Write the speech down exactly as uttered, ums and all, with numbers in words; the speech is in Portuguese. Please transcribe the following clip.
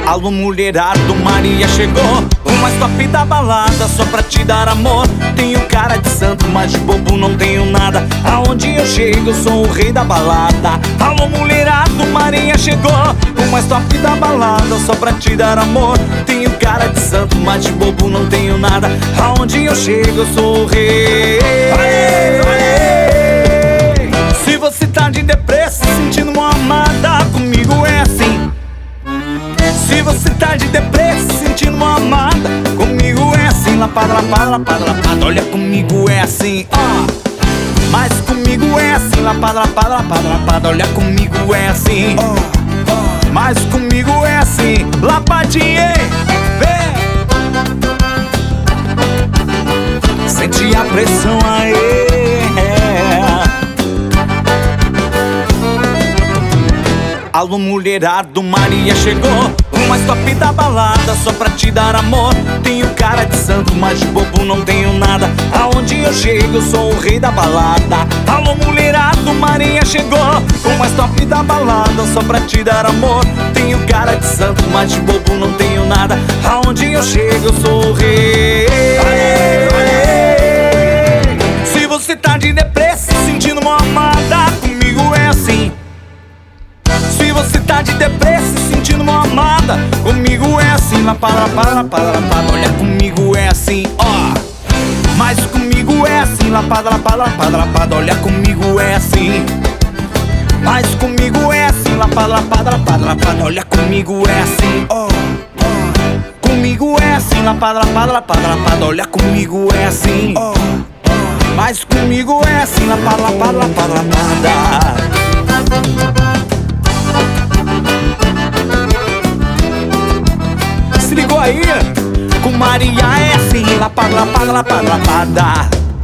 Alô mulherado, Maria chegou, o mais top da balada, só pra te dar amor. Tenho cara de santo, mas de bobo não tenho nada. Aonde eu chego, eu sou o rei da balada. Alô mulherado, Maria chegou, o mais top da balada, só pra te dar amor. Tenho cara de santo, mas de bobo não tenho nada. Aonde eu chego, eu sou o rei. Aê, aê. Se você tá de depressa, sentindo uma amada, comigo é assim. Se você tá de depressa, sentindo uma amada, comigo é assim. Lapada, lapada, lapada, lapada, olha comigo é assim, ó. Mas comigo é assim. Lapada, lapada, lapada, lapada, olha comigo é assim, ó. Mas comigo é assim. Lapadinha, vem. Sente a pressão aí. Alô mulherado, Maria chegou, o mais top da balada, só pra te dar amor. Tenho cara de santo, mas de bobo não tenho nada. Aonde eu chego, eu sou o rei da balada. Alô mulherado, Maria chegou, o mais top da balada, só pra te dar amor. Tenho cara de santo, mas de bobo não tenho nada. Aonde eu chego, eu sou o rei. Aê, aê. Se você tá de depressa, sentindo uma amada, comigo é assim. Se você tá de depressa, sentindo uma amada, comigo é assim. Lapada, lapada, lapada, lapada, olha comigo é assim, ó. Mas comigo é assim. Lapada, lapada, lapada, lapada, olha comigo é assim. Mas comigo é assim. Lapada, lapada, lapada, lapada, olha comigo é assim, ó. Comigo é assim. Lapada, lapada, lapada, lapada, olha comigo é assim, ó. Mas comigo é assim. Lapada, lapada, lapada, lapada. Se ligou aí? Com Maria é assim. Lapada, lapada, lapada, lapada.